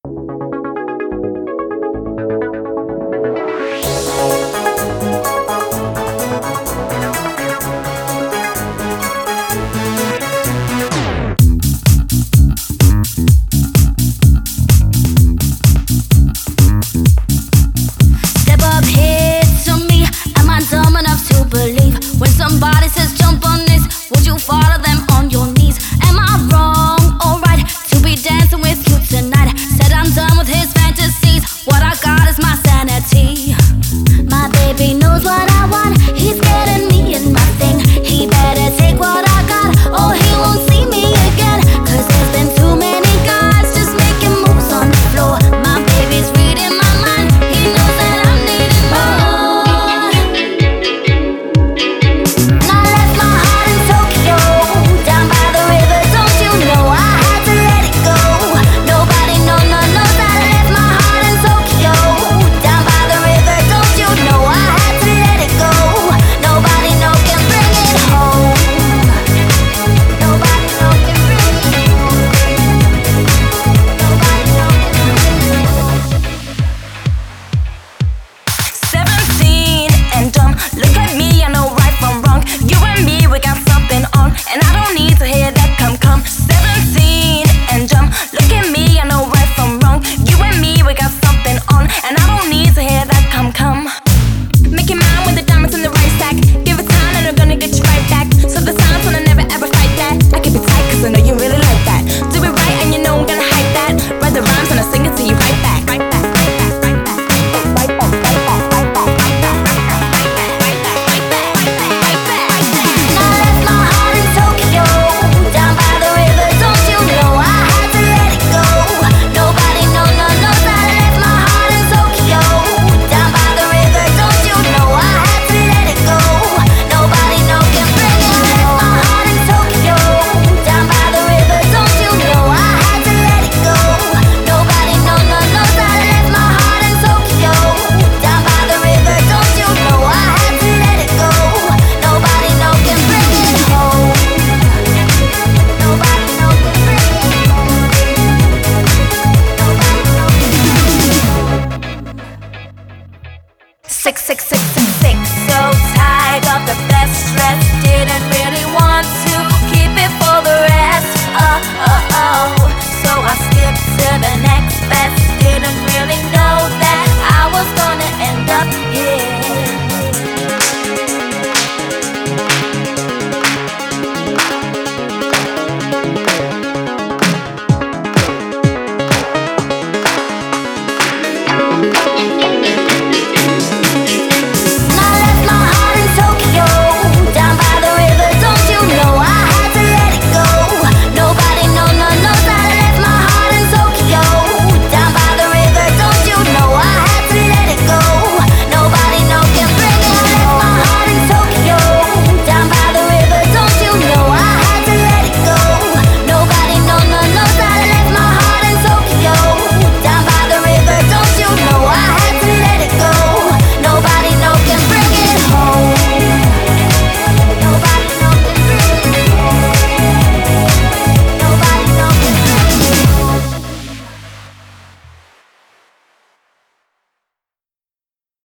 Step up here to me. Am I dumb enough to believe when somebody says jump on this? Would you follow them on your knees? Am I wrong or right to be dancing with you tonight? Said I'm done with his fantasies. What I got is my sanity. My baby knows what I want. He's getting me in my thing. He better take what I got or he won't see me again. 'Cause there's been too many guys just making moves on the floor. My baby's reading my mind. He knows that I'm needing more. And I left my heart in Tokyo, down by the river. Don't you know I had to let it go? Nobody knows that I left my heart in Tokyo, down by the river. Don't you know I had to let it go? Nobody can bring it home. Nobody can bring it home. Nobody can bring it home. 17 and dumb. Look at me, I know right from wrong. You and me, we got something on, and I don't need to hear that come. 17 and dumb. Look at me, I know right from wrong. You and me, we got something on, and I don't need to hear that come. Make your mind with the diamonds in the right stack. Give it time and I'm gonna get you right back. So the signs wanna never ever fight that. I keep it tight 'cause I know you really like that. Do it right and you know I'm gonna hype that. Write the rhymes and I sing it to you right back. Right back, right back, right back. Right back, right back, right back, right back, right back, right back, right back, right back, right back, right back. And I left my heart in Tokyo, down by the river. Don't you know I had to let it go? Nobody knows that I left my heart in Tokyo, down by the river. Don't you know I had to let it go? Nobody can bring it home. My heart in Tokyo, down by the river. Don't you know I had to let it go? Nobody knows that I left my heart in Tokyo, down by the river. Don't you know I had to let it go? Nobody can bring it home. Nobody can bring it home. Nobody 666.